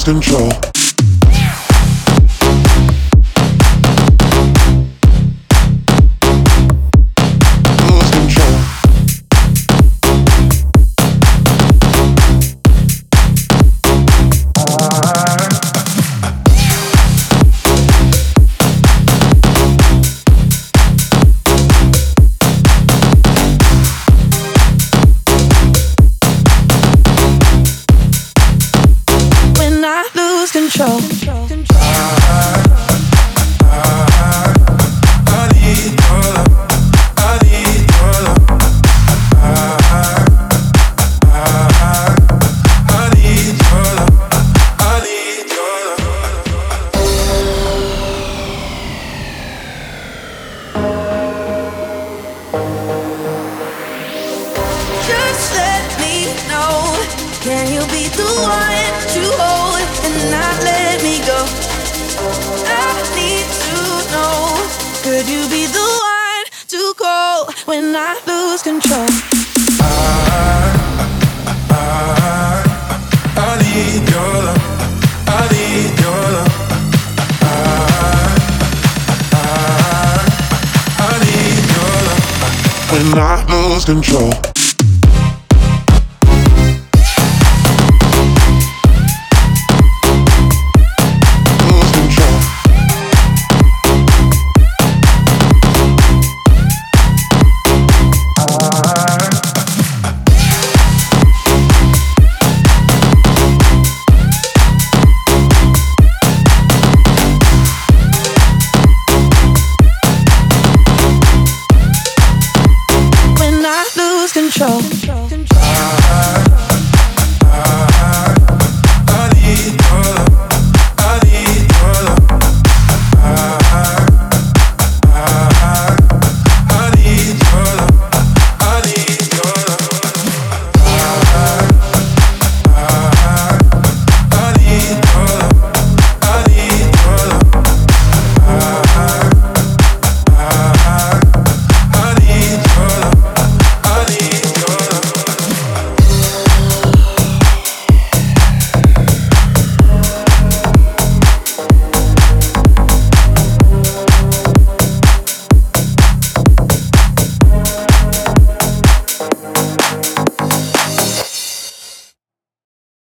lose control. Control. Just let me know, can you be the one to hold and not let me go? I need to know, could you be the one to call when I lose control? I need your love. I need your love. I need your love. When I lose control. Control.